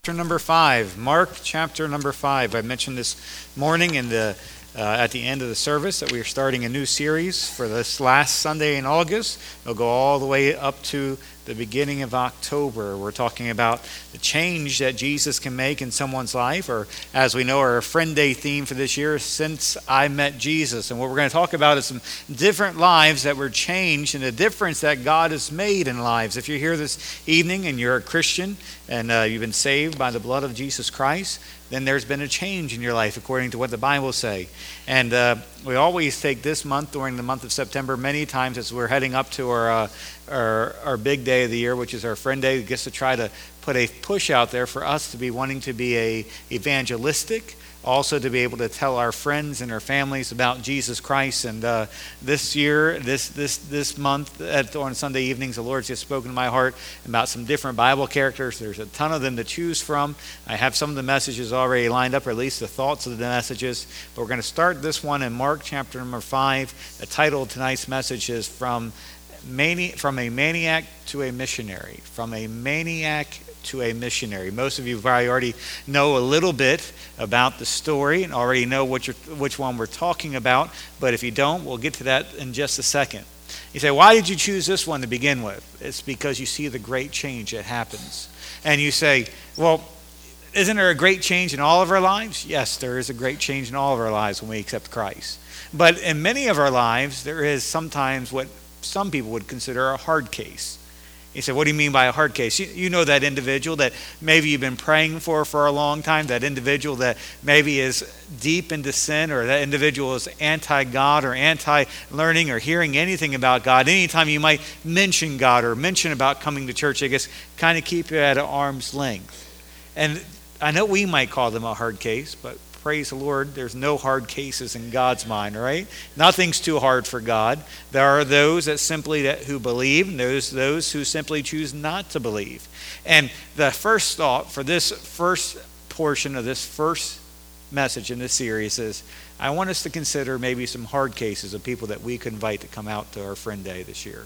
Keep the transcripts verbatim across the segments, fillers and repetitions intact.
Chapter number five, Mark chapter number five. I mentioned this morning in the uh, at the end of the service that we are starting a new series for this last Sunday in August. It'll go all the way up to the beginning of October. We're talking about the change that Jesus can make in someone's life, or as we know, our Friend Day theme for this year, Since I Met Jesus. And what we're going to talk about is some different lives that were changed and the difference that God has made in lives. If you're here this evening and you're a Christian and uh, you've been saved by the blood of Jesus Christ, then there's been a change in your life according to what the Bible say. And uh, we always take this month, during the month of September, many times as we're heading up to our, uh, our our big day of the year, which is our Friend Day, just to try to put a push out there for us to be wanting to be a evangelistic, also to be able to tell our friends and our families about Jesus Christ. And uh, this year, this this this month, at, on Sunday evenings, the Lord's just spoken to my heart about some different Bible characters. There's a ton of them to choose from. I have some of the messages already lined up, or at least the thoughts of the messages. But we're going to start this one in Mark chapter number five. The title of tonight's message is From Mani- From a Maniac to a Missionary. From a Maniac to a Missionary. Most of you probably already know a little bit about the story and already know what you're, which one we're talking about. But if you don't, we'll get to that in just a second. You say, why did you choose this one to begin with? It's because you see the great change that happens. And you say, well, isn't there a great change in all of our lives? Yes, there is a great change in all of our lives when we accept Christ. But in many of our lives, there is sometimes what some people would consider a hard case. You say, what do you mean by a hard case? You, you know that individual that maybe you've been praying for for a long time, that individual that maybe is deep into sin, or that individual is anti-God or anti-learning or hearing anything about God. Anytime you might mention God or mention about coming to church, they just kind of keep you at arm's length. And I know we might call them a hard case, but praise the Lord, there's no hard cases in God's mind, right? Nothing's too hard for God. There are those that simply that who believe, and those those who simply choose not to believe. And the first thought for this first portion of this first message in this series is, I want us to consider maybe some hard cases of people that we could invite to come out to our Friend Day this year.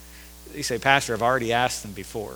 You say, Pastor, I've already asked them before.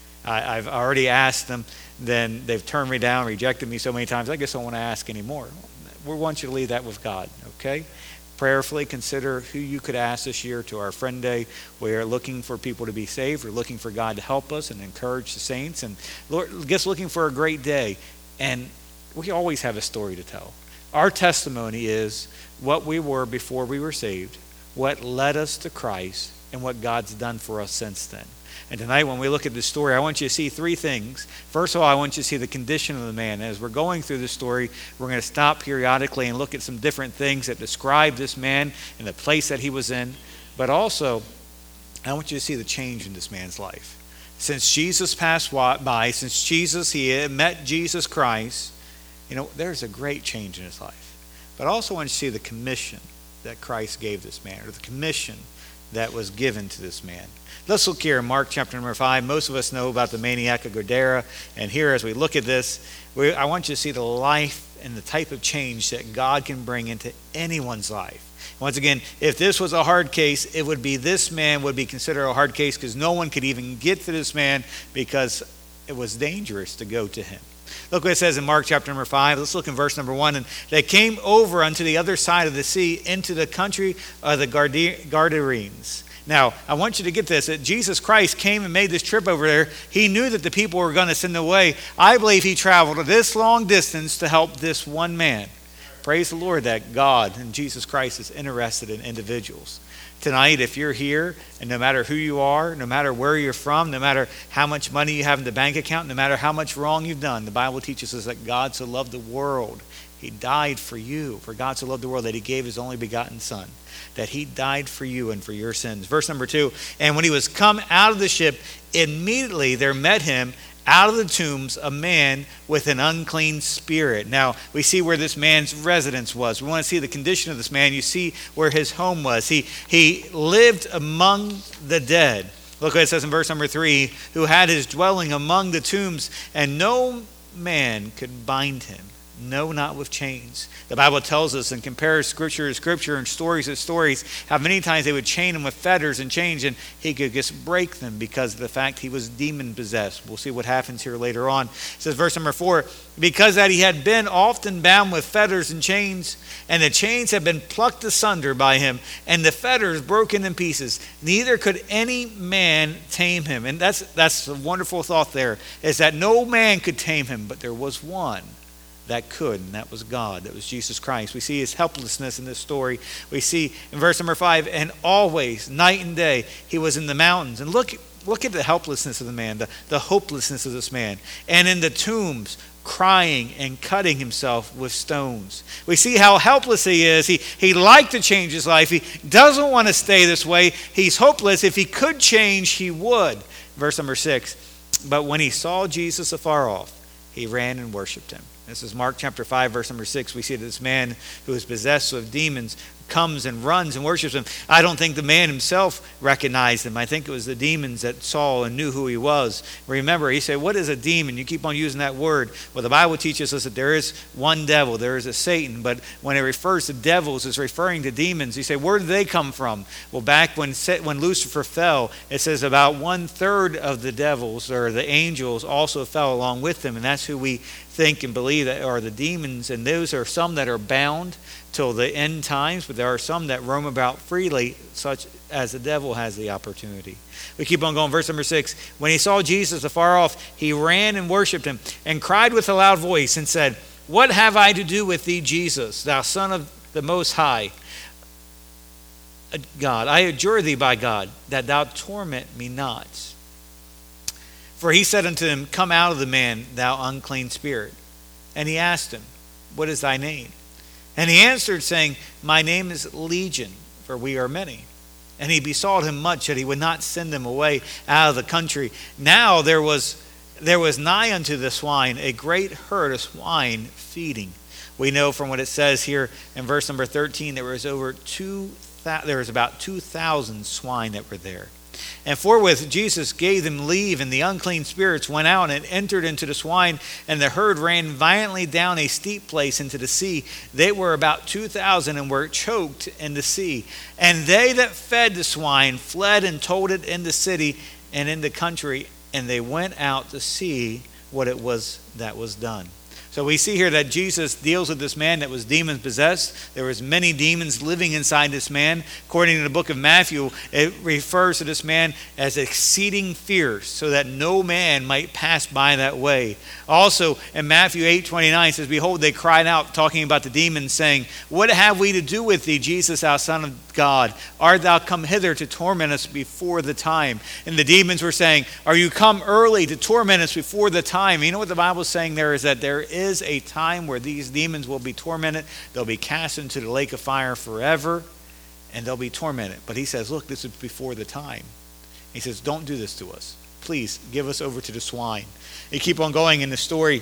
I, I've already asked them, then they've turned me down, rejected me so many times, I guess I don't want to ask anymore. We want you to leave that with God, okay? Prayerfully consider who you could ask this year to our Friend Day. We are looking for people to be saved. We're looking for God to help us and encourage the saints. And Lord, just looking for a great day. And we always have a story to tell. Our testimony is what we were before we were saved, what led us to Christ, and what God's done for us since then. And tonight when we look at this story, I want you to see three things. First of all, I want you to see the condition of the man. As we're going through the story, we're going to stop periodically and look at some different things that describe this man and the place that he was in. But also, I want you to see the change in this man's life. Since Jesus passed by, since Jesus, he met Jesus Christ, you know, there's a great change in his life. But I also want you to see the commission that Christ gave this man, or the commission that was given to this man. Let's look here in Mark chapter number five. Most of us know about the maniac of Gadara. And here, as we look at this, we, I want you to see the life and the type of change that God can bring into anyone's life. Once again, if this was a hard case, it would be this man would be considered a hard case because no one could even get to this man because it was dangerous to go to him. Look what it says in Mark chapter number five. Let's look in verse number one. And they came over unto the other side of the sea into the country of the Gadarenes. Now, I want you to get this, that Jesus Christ came and made this trip over there. He knew that the people were going to send away. I believe he traveled this long distance to help this one man. Praise the Lord that God and Jesus Christ is interested in individuals. Tonight, if you're here, and no matter who you are, no matter where you're from, no matter how much money you have in the bank account, no matter how much wrong you've done, the Bible teaches us that God so loved the world. He died for you. For God so loved the world that he gave his only begotten Son, that he died for you and for your sins. Verse number two, and when he was come out of the ship, immediately there met him out of the tombs a man with an unclean spirit. Now, we see where this man's residence was. We want to see the condition of this man. You see where his home was. He, he lived among the dead. Look what it says in verse number three, who had his dwelling among the tombs, and no man could bind him. No, not with chains. The Bible tells us and compares scripture to scripture and stories to stories how many times they would chain him with fetters and chains and he could just break them because of the fact he was demon possessed. We'll see what happens here later on. It says verse number four, because that he had been often bound with fetters and chains, and the chains had been plucked asunder by him, and the fetters broken in pieces, neither could any man tame him. And that's that's a wonderful thought there, is that no man could tame him, but there was one that could, and that was God. That was Jesus Christ. We see his helplessness in this story. We see in verse number five, and always, night and day, he was in the mountains. And look, look at the helplessness of the man, the, the hopelessness of this man. And in the tombs, crying and cutting himself with stones. We see how helpless he is. He, he liked to change his life. He doesn't want to stay this way. He's hopeless. If he could change, he would. Verse number six, but when he saw Jesus afar off, he ran and worshipped him. This is Mark chapter five, verse number six. We see this man who is possessed with demons comes and runs and worships him. I don't think the man himself recognized him. I think it was the demons that saw and knew who he was. Remember, he said, what is a demon? You keep on using that word. Well, the Bible teaches us that there is one devil. There is a Satan. But when it refers to devils, it's referring to demons. You say, where did they come from? Well, back when when Lucifer fell, it says about one third of the devils or the angels also fell along with them. And that's who we think and believe that are the demons. And those are some that are bound till the end times, but there are some that roam about freely, such as the devil has the opportunity. We keep on going. Verse number six. When he saw Jesus afar off, he ran and worshipped him and cried with a loud voice and said, what have I to do with thee, Jesus, thou Son of the Most High God? I adjure thee by God that thou torment me not. For he said unto him, come out of the man, thou unclean spirit. And he asked him, what is thy name? And he answered, saying, my name is Legion, for we are many. And he besought him much that he would not send them away out of the country. Now there was there was nigh unto the swine a great herd of swine feeding. We know from what it says here in verse number thirteen, there was over two there was about two thousand swine that were there. And forthwith Jesus gave them leave, and the unclean spirits went out and entered into the swine, and the herd ran violently down a steep place into the sea. They were about two thousand and were choked in the sea. And they that fed the swine fled and told it in the city and in the country, and they went out to see what it was that was done. So we see here that Jesus deals with this man that was demon possessed. There was many demons living inside this man. According to the book of Matthew, it refers to this man as exceeding fierce, so that no man might pass by that way. Also in Matthew eight twenty-nine, it says, behold, they cried out, talking about the demons, saying, what have we to do with thee, Jesus, thou Son of God? Art thou come hither to torment us before the time? And the demons were saying, are you come early to torment us before the time? You know what the Bible is saying there is that there is is a time where these demons will be tormented. They'll be cast into the lake of fire forever, and they'll be tormented. But he says, look, this is before the time. He says, don't do this to us. Please give us over to the swine. You keep on going in the story.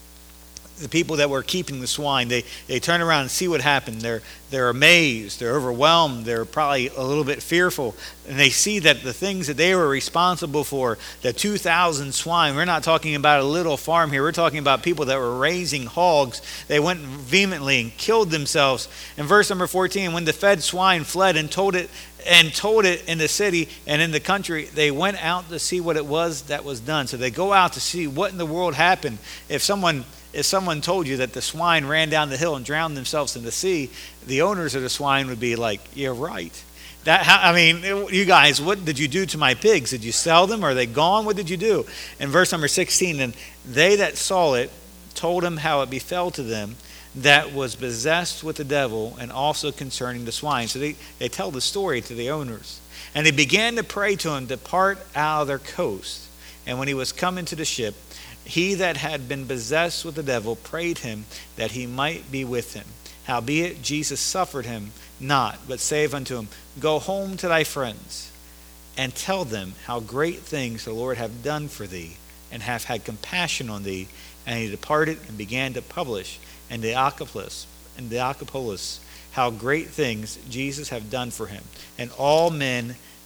The people that were keeping the swine, they, they turn around and see what happened. They're, they're amazed. They're overwhelmed. They're probably a little bit fearful. And they see that the things that they were responsible for, the two thousand swine, we're not talking about a little farm here. We're talking about people that were raising hogs. They went vehemently and killed themselves. In verse number fourteen, when the fed swine fled and told it and told it in the city and in the country, they went out to see what it was that was done. So they go out to see what in the world happened. If someone If someone told you that the swine ran down the hill and drowned themselves in the sea, the owners of the swine would be like, "You're right." That I mean, you guys, what did you do to my pigs? Did you sell them? Are they gone? What did you do? In verse number sixteen, and they that saw it told him how it befell to them that was possessed with the devil, and also concerning the swine. So they, they tell the story to the owners. And they began to pray to him to depart out of their coast. And when he was come into the ship, he that had been possessed with the devil prayed him that he might be with him. Howbeit Jesus suffered him not, but saith unto him, go home to thy friends, and tell them how great things the Lord hath done for thee, and hath had compassion on thee. And he departed and began to publish in the Decapolis, in the Decapolis, how great things Jesus hath done for him. And all men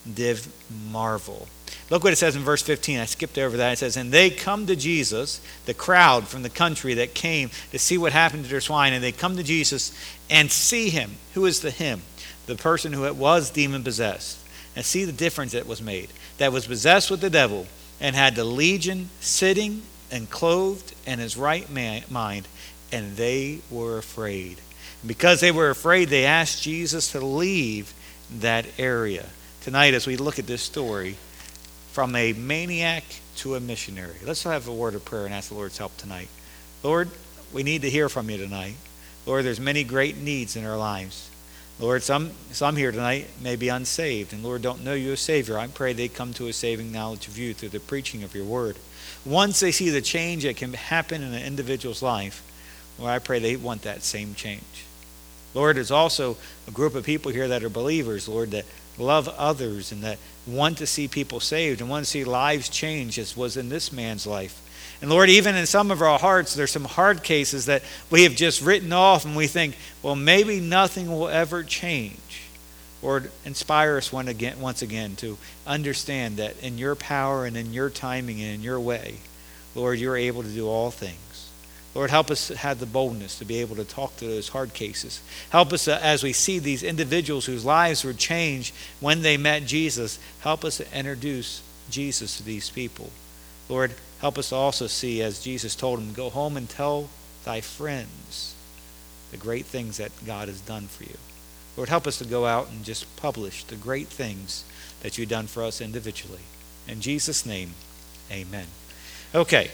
did marvel. Look what it says in verse fifteen. I skipped over that. It says, and they come to Jesus, the crowd from the country that came to see what happened to their swine, and they come to Jesus and see him. Who is the him? The person who was demon-possessed. And see the difference that was made. That was possessed with the devil and had the legion sitting and clothed in his right mind, and they were afraid. And because they were afraid, they asked Jesus to leave that area. Tonight, as we look at this story, from a maniac to a missionary, let's have a word of prayer and ask the Lord's help tonight. Lord, we need to hear from you tonight. Lord, there's many great needs in our lives. Lord, some some here tonight may be unsaved, and Lord, don't know you as Savior. I pray they come to a saving knowledge of you through the preaching of your word. Once they see the change that can happen in an individual's life, Lord, I pray they want that same change. Lord, there's also a group of people here that are believers, Lord, that love others and that want to see people saved and want to see lives change as was in this man's life. And Lord, even in some of our hearts, there's some hard cases that we have just written off and we think, well, maybe nothing will ever change. Lord, inspire us one again, once again to understand that in your power and in your timing and in your way, Lord, you're able to do all things. Lord, help us have the boldness to be able to talk to those hard cases. Help us uh, as we see these individuals whose lives were changed when they met Jesus. Help us to introduce Jesus to these people. Lord, help us to also see, as Jesus told them, go home and tell thy friends the great things that God has done for you. Lord, help us to go out and just publish the great things that you've done for us individually. In Jesus' name, amen. Okay.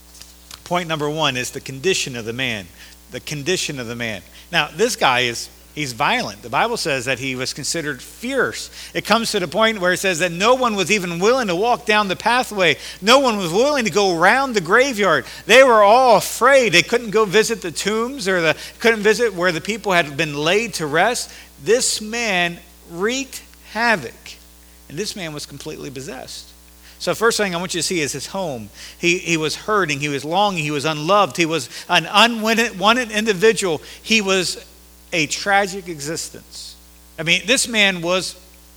Point number one is the condition of the man. The condition of the man. Now, this guy is, he's violent. The Bible says that he was considered fierce. It comes to the point where it says that no one was even willing to walk down the pathway. No one was willing to go around the graveyard. They were all afraid. They couldn't go visit the tombs or the couldn't visit where the people had been laid to rest. This man wreaked havoc. And this man was completely possessed. So first thing I want you to see is his home. He he was hurting. He was longing. He was unloved. He was an unwanted individual. He was a tragic existence. I mean, this man was,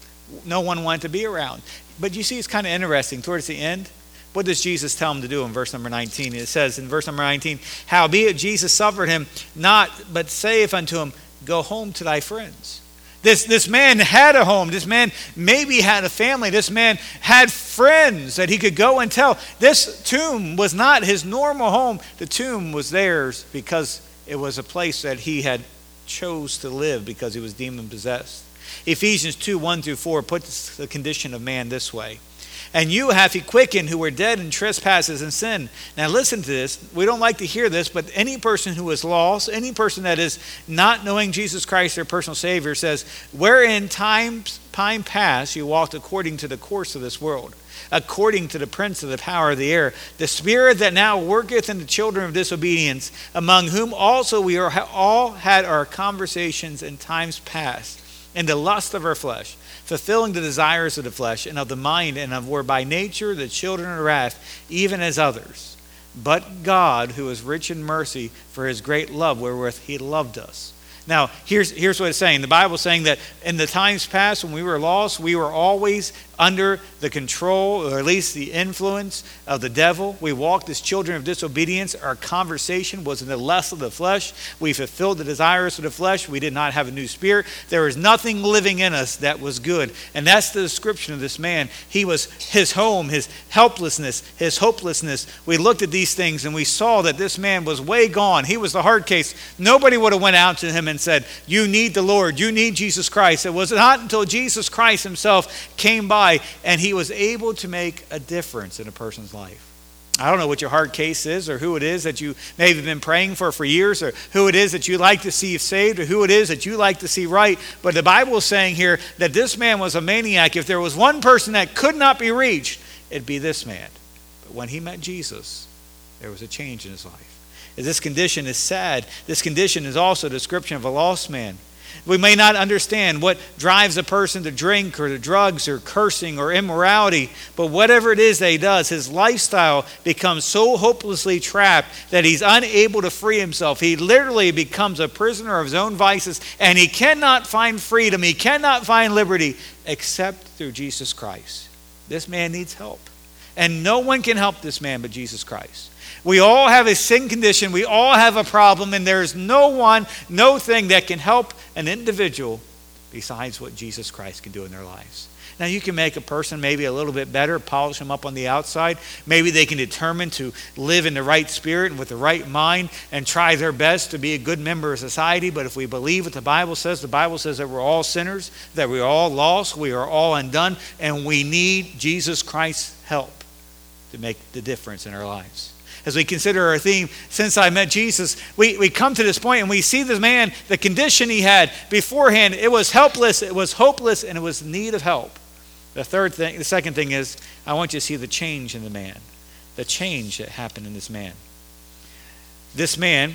no one wanted to be around. But you see, it's kind of interesting. Towards the end, what does Jesus tell him to do in verse number nineteen? It says in verse number nineteen, howbeit Jesus suffered him not, but saith unto him, go home to thy friends. This, this man had a home. This man maybe had a family. This man had friends that he could go and tell. This tomb was not his normal home. The tomb was theirs because it was a place that he had chose to live because he was demon-possessed. Ephesians two, one through four puts the condition of man this way. And you hath he quickened who were dead in trespasses and sin. Now listen to this. We don't like to hear this, but any person who is lost, any person that is not knowing Jesus Christ, their personal Savior, says, wherein time, time past you walked according to the course of this world, according to the prince of the power of the air, the spirit that now worketh in the children of disobedience, among whom also we are all had our conversations in times past, in the lust of our flesh, fulfilling the desires of the flesh and of the mind, and of were by nature the children of wrath, even as others. But God, who is rich in mercy, for his great love wherewith he loved us. Now, here's, here's what it's saying. The Bible is saying that in the times past when we were lost, we were always under the control, or at least the influence of the devil. We walked as children of disobedience. Our conversation was in the lust of the flesh. We fulfilled the desires of the flesh. We did not have a new spirit. There was nothing living in us that was good. And that's the description of this man. He was his home, his helplessness, his hopelessness. We looked at these things and we saw that this man was way gone. He was the hard case. Nobody would have went out to him and said, you need the Lord. You need Jesus Christ. It was not until Jesus Christ himself came by and he was able to make a difference in a person's life. I don't know what your hard case is, or who it is that you may have been praying for for years, or who it is that you like to see saved, or who it is that you like to see right. But the Bible is saying here that this man was a maniac. If there was one person that could not be reached, it'd be this man. But when he met Jesus, there was a change in his life. This condition is sad. This condition is also a description of a lost man. We may not understand what drives a person to drink or to drugs or cursing or immorality, but whatever it is that he does, his lifestyle becomes so hopelessly trapped that he's unable to free himself. He literally becomes a prisoner of his own vices, and he cannot find freedom. He cannot find liberty except through Jesus Christ. This man needs help. And no one can help this man but Jesus Christ. We all have a sin condition. We all have a problem. And there is no one, no thing that can help an individual besides what Jesus Christ can do in their lives. Now, you can make a person maybe a little bit better, polish them up on the outside. Maybe they can determine to live in the right spirit and with the right mind and try their best to be a good member of society. But if we believe what the Bible says, the Bible says that we're all sinners, that we're all lost, we are all undone, and we need Jesus Christ's help to make the difference in our lives. As we consider our theme, Since I Met Jesus, we, we come to this point and we see this man, the condition he had beforehand, it was helpless, it was hopeless, and it was in need of help. The third thing, the second thing is, I want you to see the change in the man. The change that happened in this man. This man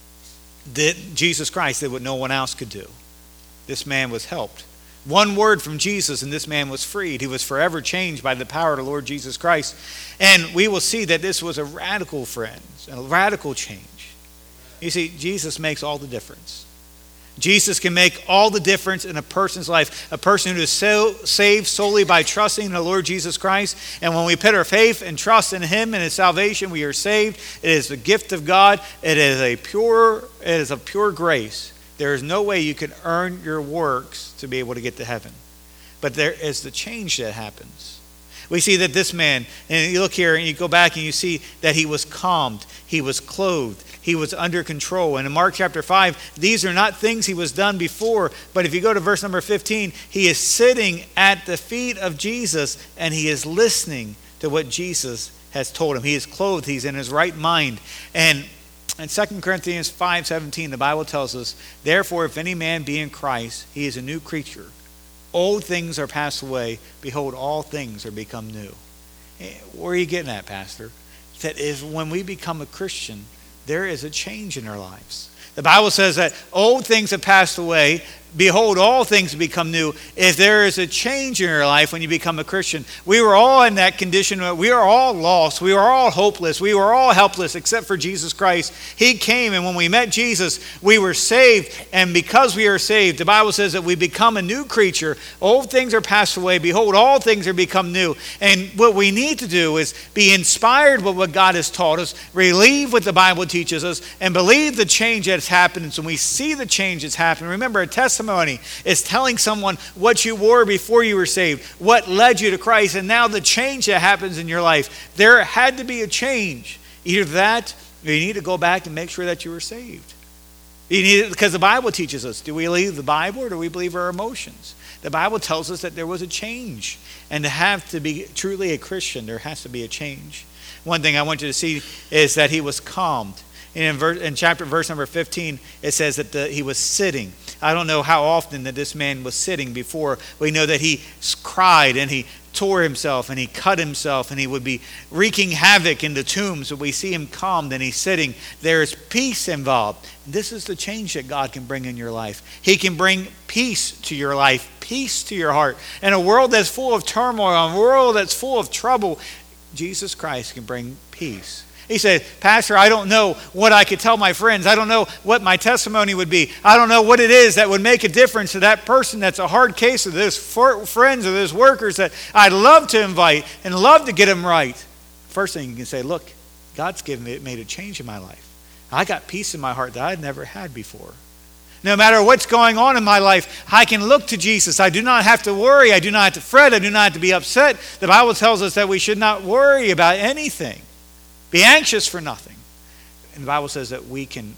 did, Jesus Christ did what no one else could do. This man was helped. One word from Jesus and this man was freed. He was forever changed by the power of the Lord Jesus Christ. And we will see that this was a radical, friends, a radical change. You see, Jesus makes all the difference. Jesus can make all the difference in a person's life. A person who is so saved solely by trusting in the Lord Jesus Christ. And when we put our faith and trust in Him and His salvation, we are saved. It is the gift of God. It is a pure, it is a pure grace. There is no way you can earn your works to be able to get to heaven. But there is the change that happens. We see that this man, and you look here and you go back and you see that he was calmed, he was clothed, he was under control. And in Mark chapter five, these are not things he was done before. But if you go to verse number fifteen, he is sitting at the feet of Jesus and he is listening to what Jesus has told him. He is clothed, he's in his right mind. And in Second Corinthians five seventeen, the Bible tells us, Therefore, if any man be in Christ, he is a new creature. Old things are passed away. Behold, all things are become new. Where are you getting at, Pastor? That is, when we become a Christian, there is a change in our lives. The Bible says that old things have passed away. Behold, all things become new. If there is a change in your life when you become a Christian, we were all in that condition. We are all lost. We were all hopeless. We were all helpless except for Jesus Christ. He came, and when we met Jesus, we were saved. And because we are saved, the Bible says that we become a new creature. Old things are passed away. Behold, all things are become new. And what we need to do is be inspired by what God has taught us, believe what the Bible teaches us, and believe the change that's happened. And so we see the change that's happened. Remember, a testimony is telling someone what you were before you were saved, what led you to Christ, and now the change that happens in your life. There had to be a change. Either that, or you need to go back and make sure that you were saved. You need, because the Bible teaches us, do we believe the Bible or do we believe our emotions? The Bible tells us that there was a change. And to have to be truly a Christian, there has to be a change. One thing I want you to see is that he was calmed. In, verse, in chapter verse number fifteen, it says that the, he was sitting. I don't know how often that this man was sitting before. We know that he cried and he tore himself and he cut himself and he would be wreaking havoc in the tombs. But we see him calmed and he's sitting. There is peace involved. This is the change that God can bring in your life. He can bring peace to your life, peace to your heart. In a world that's full of turmoil, in a world that's full of trouble, Jesus Christ can bring peace. He said, Pastor, I don't know what I could tell my friends. I don't know what my testimony would be. I don't know what it is that would make a difference to that person that's a hard case of those friends or those workers that I'd love to invite and love to get them right. First thing you can say, look, God's given me, it made a change in my life. I got peace in my heart that I'd never had before. No matter what's going on in my life, I can look to Jesus. I do not have to worry. I do not have to fret. I do not have to be upset. The Bible tells us that we should not worry about anything. Be anxious for nothing. And the Bible says that we can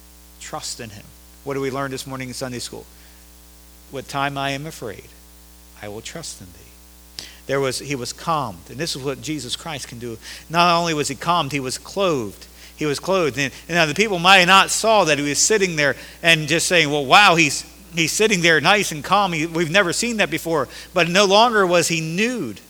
trust in Him. What did we learn this morning in Sunday school? What time I am afraid, I will trust in Thee. There was, he was calmed. And this is what Jesus Christ can do. Not only was he calmed, he was clothed. He was clothed. And, and now the people might not saw that he was sitting there and just saying, well, wow, he's he's sitting there nice and calm. He, we've never seen that before. But no longer was he nude.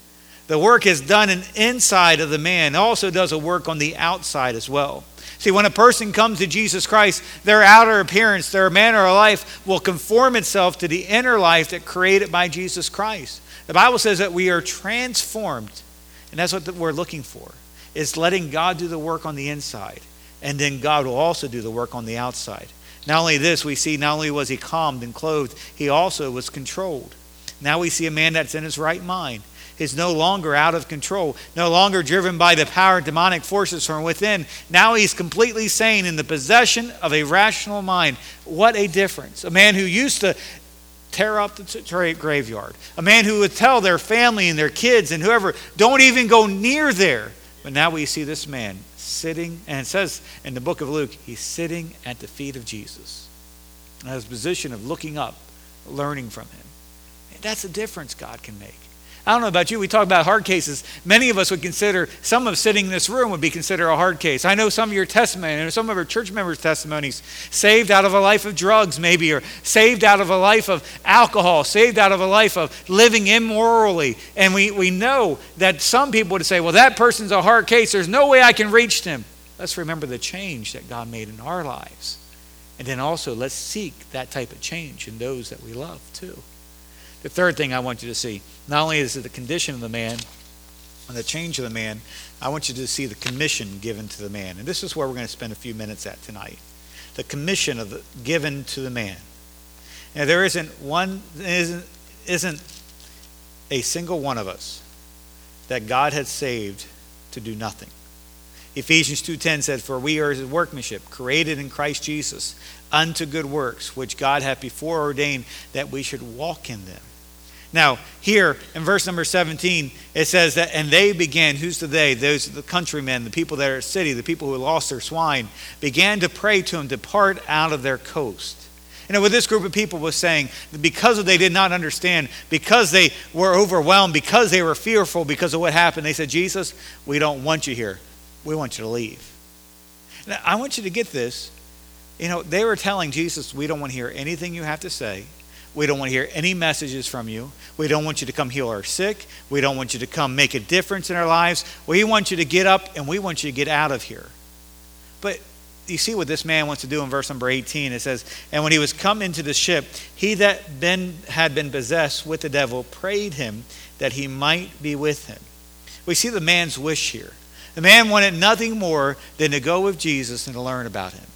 the work is done in inside of the man. It also does a work on the outside as well. See, when a person comes to Jesus Christ, their outer appearance, their manner of life will conform itself to the inner life that created by Jesus Christ. The Bible says that we are transformed, and that's what we're looking for. It's letting God do the work on the inside, and then God will also do the work on the outside. Not only this, we see not only was he calmed and clothed, he also was controlled. Now we see a man that's in his right mind. Is no longer out of control, no longer driven by the power of demonic forces from within. Now he's completely sane in the possession of a rational mind. What a difference. A man who used to tear up the graveyard. A man who would tell their family and their kids and whoever, don't even go near there. But now we see this man sitting, and it says in the book of Luke, he's sitting at the feet of Jesus. In his position of looking up, learning from him. That's a difference God can make. I don't know about you, we talk about hard cases. Many of us would consider, some of sitting in this room would be considered a hard case. I know some of your testimony, and some of our church members' testimonies, saved out of a life of drugs maybe, or saved out of a life of alcohol, saved out of a life of living immorally. And we, we know that some people would say, well, that person's a hard case. There's no way I can reach them. Let's remember the change that God made in our lives. And then also, let's seek that type of change in those that we love too. The third thing I want you to see, not only is it the condition of the man and the change of the man, I want you to see the commission given to the man. And this is where we're going to spend a few minutes at tonight. The commission of the, given to the man. Now there isn't one, isn't, isn't a single one of us that God had saved to do nothing. Ephesians two ten said, for we are his workmanship, created in Christ Jesus, unto good works, which God hath before ordained that we should walk in them. Now, here in verse number seventeen, it says that, and they began, who's the they? Those are the countrymen, the people that are at city, the people who lost their swine, began to pray to him, depart out of their coast. And what this group of people was saying, because they did not understand, because they were overwhelmed, because they were fearful, because of what happened, they said, Jesus, we don't want you here. We want you to leave. Now, I want you to get this. You know, they were telling Jesus, we don't want to hear anything you have to say. We don't want to hear any messages from you. We don't want you to come heal our sick. We don't want you to come make a difference in our lives. We want you to get up and we want you to get out of here. But you see what this man wants to do in verse number eighteen. It says, and when he was come into the ship, he that been, had been possessed with the devil prayed him that he might be with him. We see the man's wish here. The man wanted nothing more than to go with Jesus and to learn about him.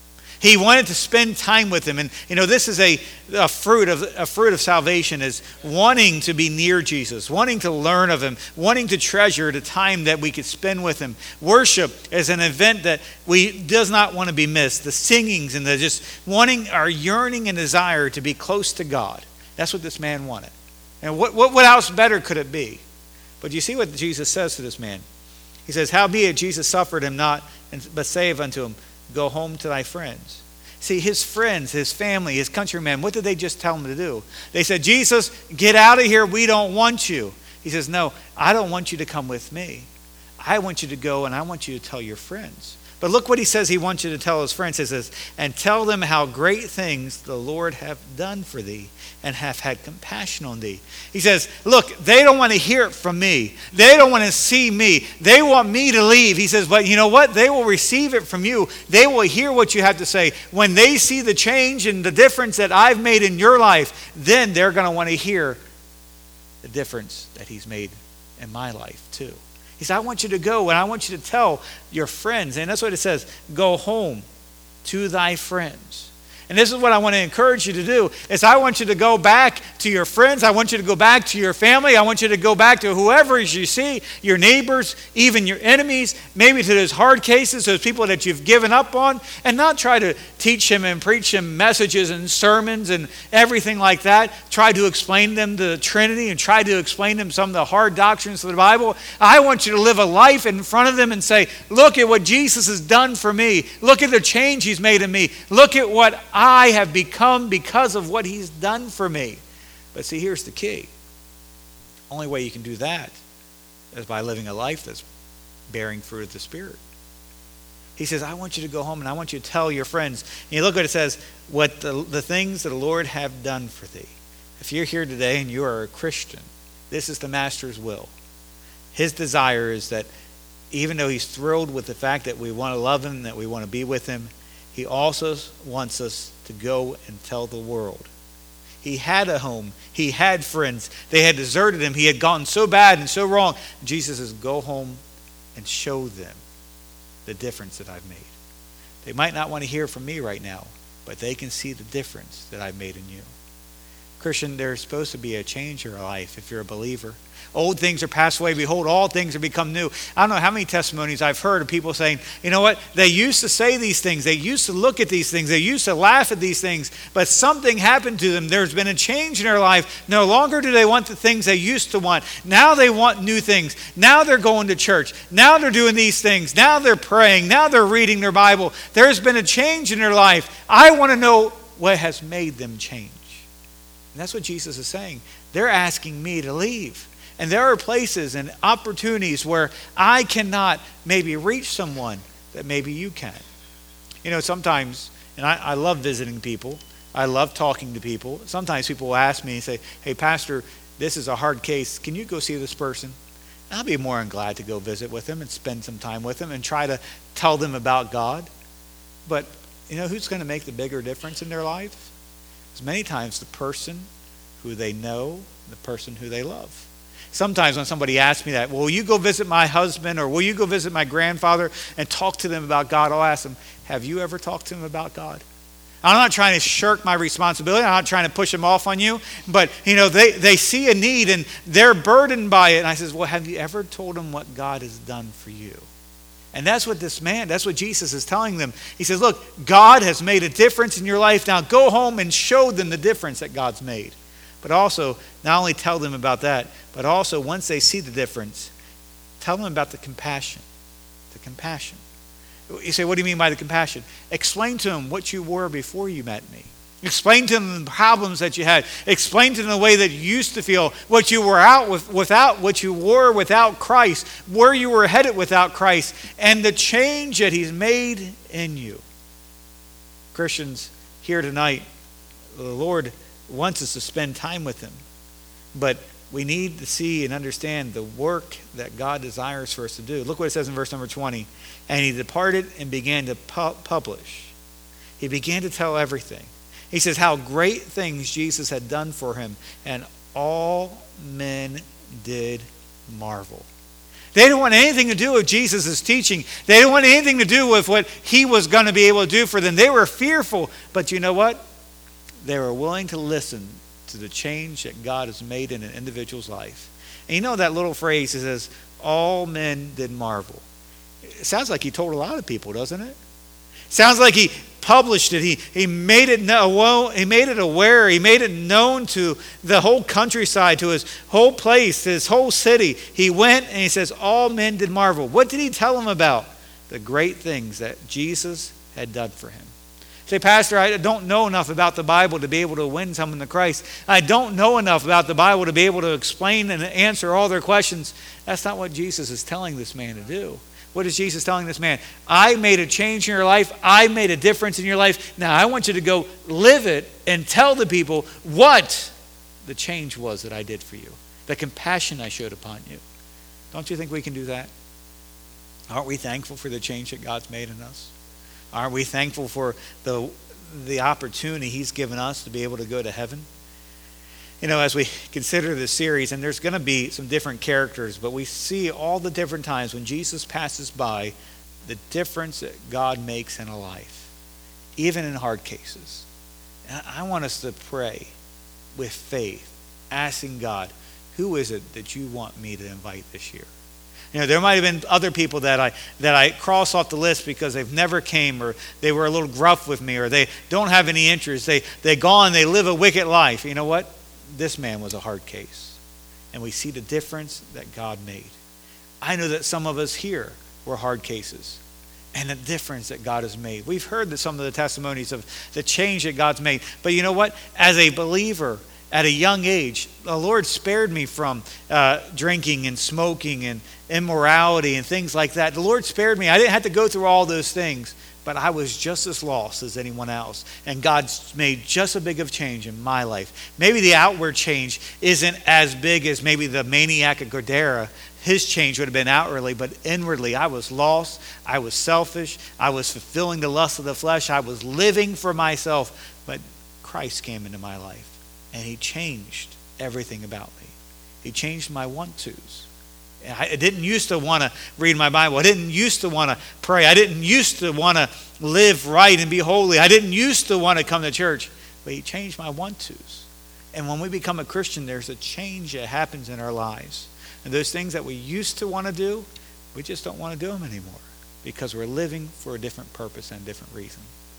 He wanted to spend time with him. And, you know, this is a, a fruit of a fruit of salvation, is wanting to be near Jesus, wanting to learn of him, wanting to treasure the time that we could spend with him. Worship is an event that we does not want to be missed. The singings and the just wanting, our yearning and desire to be close to God. That's what this man wanted. And what, what, what else better could it be? But you see what Jesus says to this man. He says, howbeit Jesus suffered him not, but saith unto him, go home to thy friends. See, his friends, his family, his countrymen, what did they just tell him to do? They said, Jesus, get out of here. We don't want you. He says, no, I don't want you to come with me. I want you to go and I want you to tell your friends. But look what he says he wants you to tell his friends. He says, and tell them how great things the Lord hath done for thee and hath had compassion on thee. He says, look, they don't want to hear it from me. They don't want to see me. They want me to leave. He says, but you know what? They will receive it from you. They will hear what you have to say. When they see the change and the difference that I've made in your life, then they're going to want to hear the difference that he's made in my life too. He said, I want you to go and I want you to tell your friends. And that's what it says, go home to thy friends. And this is what I want to encourage you to do, is I want you to go back to your friends. I want you to go back to your family. I want you to go back to whoever you see, your neighbors, even your enemies, maybe to those hard cases, those people that you've given up on, and not try to teach them and preach them messages and sermons and everything like that. Try to explain them the Trinity and try to explain them some of the hard doctrines of the Bible. I want you to live a life in front of them and say, look at what Jesus has done for me. Look at the change he's made in me. Look at what I have become because of what he's done for me. But see, here's the key. Only way you can do that is by living a life that's bearing fruit of the Spirit. He says, I want you to go home and I want you to tell your friends. And you look what it says, what the, the things that the Lord have done for thee. If you're here today and you are a Christian, this is the Master's will. his desire is that even though he's thrilled with the fact that we want to love him, that we want to be with him, he also wants us to go and tell the world. He had a home. He had friends. They had deserted him. He had gotten so bad and so wrong. Jesus says, go home and show them the difference that I've made. They might not want to hear from me right now, but they can see the difference that I've made in you. Christian, there's supposed to be a change in your life if you're a believer. Old things are passed away. Behold, all things are become new. I don't know how many testimonies I've heard of people saying, you know what? They used to say these things. They used to look at these things. They used to laugh at these things. But something happened to them. There's been a change in their life. No longer do they want the things they used to want. Now they want new things. Now they're going to church. Now they're doing these things. Now they're praying. Now they're reading their Bible. There's been a change in their life. I want to know what has made them change. And that's what Jesus is saying. They're asking me to leave. And there are places and opportunities where I cannot maybe reach someone that maybe you can. You know, sometimes, and I, I love visiting people. I love talking to people. Sometimes people will ask me and say, hey, Pastor, this is a hard case. Can you go see this person? And I'll be more than glad to go visit with them and spend some time with them and try to tell them about God. But, you know, who's going to make the bigger difference in their life? Because many times the person who they know, the person who they love. Sometimes when somebody asks me that, well, will you go visit my husband or will you go visit my grandfather and talk to them about God? I'll ask them, have you ever talked to them about God? I'm not trying to shirk my responsibility. I'm not trying to push them off on you. But, you know, they, they see a need and they're burdened by it. And I says, well, have you ever told them what God has done for you? And that's what this man, that's what Jesus is telling them. He says, look, God has made a difference in your life. Now go home and show them the difference that God's made. But also, not only tell them about that, but also once they see the difference, tell them about the compassion. The compassion. You say, what do you mean by the compassion? Explain to them what you were before you met me. Explain to them the problems that you had. Explain to them the way that you used to feel, what you were out with, without, what you were without Christ, where you were headed without Christ, and the change that he's made in you. Christians, here tonight, the Lord wants us to spend time with him. But we need to see and understand the work that God desires for us to do. Look what it says in verse number twenty. And he departed and began to pu- publish. He began to tell everything. He says how great things Jesus had done for him. And all men did marvel. They didn't want anything to do with Jesus' teaching. They didn't want anything to do with what he was going to be able to do for them. They were fearful. But you know what? They were willing to listen to the change that God has made in an individual's life. And you know that little phrase, it says, all men did marvel. It sounds like he told a lot of people, doesn't it? Sounds like he published it. He, he, made it know, he made it aware. He made it known to the whole countryside, to his whole place, his whole city. He went and he says, all men did marvel. What did he tell them about? The great things that Jesus had done for him. Say, Pastor, I don't know enough about the Bible to be able to win someone to Christ. I don't know enough about the Bible to be able to explain and answer all their questions. That's not what Jesus is telling this man to do. What is Jesus telling this man? I made a change in your life. I made a difference in your life. Now I want you to go live it and tell the people what the change was that I did for you. The compassion I showed upon you. Don't you think we can do that? Aren't we thankful for the change that God's made in us? Aren't we thankful for the the opportunity he's given us to be able to go to heaven? You know, as we consider this series, and there's going to be some different characters, but we see all the different times when Jesus passes by, the difference that God makes in a life, even in hard cases. And I want us to pray with faith, asking God, who is it that you want me to invite this year? You know, there might have been other people that I that I cross off the list because they've never came, or they were a little gruff with me, or they don't have any interest. They they gone, they live a wicked life. You know what? This man was a hard case. And we see the difference that God made. I know that some of us here were hard cases, and the difference that God has made. We've heard that some of the testimonies of the change that God's made. But you know what? As a believer, at a young age, the Lord spared me from uh, drinking and smoking and immorality and things like that. The Lord spared me. I didn't have to go through all those things. but I was just as lost as anyone else. And God's made just as big of change in my life. Maybe the outward change isn't as big as maybe the maniac at Gadara. His change would have been outwardly, but inwardly I was lost. I was selfish. I was fulfilling the lust of the flesh. I was living for myself. But Christ came into my life, and he changed everything about me. He changed my want-tos. I didn't used to want to read my Bible. I didn't used to want to pray. I didn't used to want to live right and be holy. I didn't used to want to come to church. But he changed my want-tos. And when we become a Christian, there's a change that happens in our lives. And those things that we used to want to do, we just don't want to do them anymore because we're living for a different purpose and a different reason.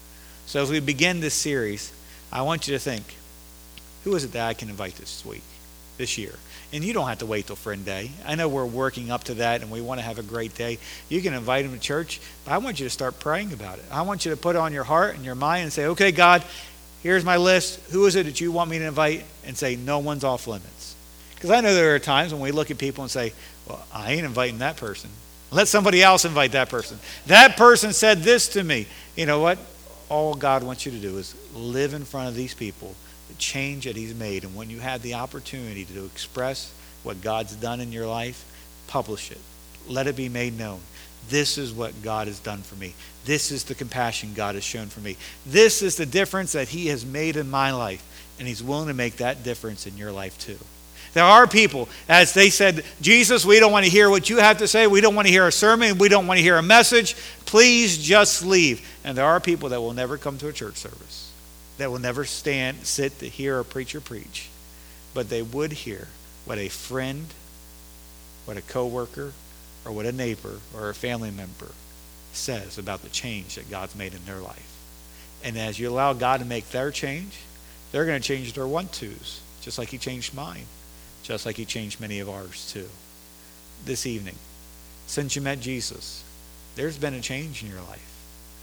So as we begin this series, I want you to think, who is it that I can invite this week, this year? And you don't have to wait till Friend Day. I know we're working up to that and we want to have a great day. You can invite them to church, but I want you to start praying about it. I want you to put it on your heart and your mind and say, okay, God, here's my list. Who is it that you want me to invite? And say, no one's off limits. Because I know there are times when we look at people and say, well, I ain't inviting that person. Let somebody else invite that person. That person said this to me. You know what? All God wants you to do is live in front of these people, the change that he's made. And when you have the opportunity to express what God's done in your life, publish it. Let it be made known. This is what God has done for me. This is the compassion God has shown for me. This is the difference that he has made in my life. And he's willing to make that difference in your life too. There are people, as they said, Jesus, we don't want to hear what you have to say. We don't want to hear a sermon. We don't want to hear a message. Please just leave. And there are people that will never come to a church service, that will never stand, sit to hear a preacher preach. But they would hear what a friend, what a coworker, or what a neighbor or a family member says about the change that God's made in their life. And as you allow God to make their change, they're going to change their want-tos, just like he changed mine. Just like he changed many of ours too. This evening, since you met Jesus, there's been a change in your life.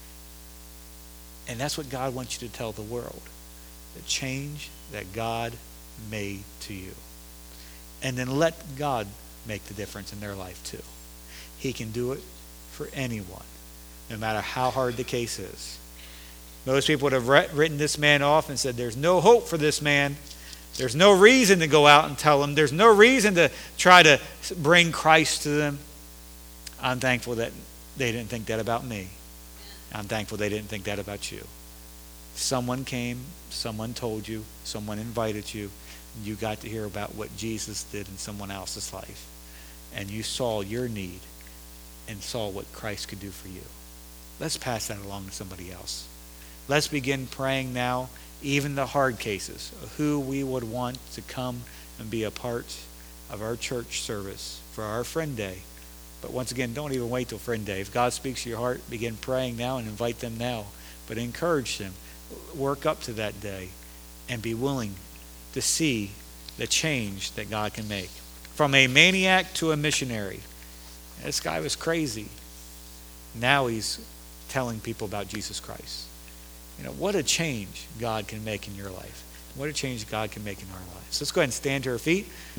And that's what God wants you to tell the world. The change that God made to you. And then let God make the difference in their life too. He can do it for anyone, no matter how hard the case is. Most people would have written this man off and said, there's no hope for this man. There's no reason to go out and tell them. There's no reason to try to bring Christ to them. I'm thankful that they didn't think that about me. I'm thankful they didn't think that about you. Someone came, someone told you, someone invited you. You got to hear about what Jesus did in someone else's life. And you saw your need and saw what Christ could do for you. Let's pass that along to somebody else. Let's begin praying now, even the hard cases, of who we would want to come and be a part of our church service for our Friend Day. But once again, don't even wait till Friend Day. If God speaks to your heart, begin praying now and invite them now. But encourage them. Work up to that day and be willing to see the change that God can make. From a maniac to a missionary. This guy was crazy. Now he's telling people about Jesus Christ. You know, what a change God can make in your life. What a change God can make in our lives. Let's go ahead and stand to our feet.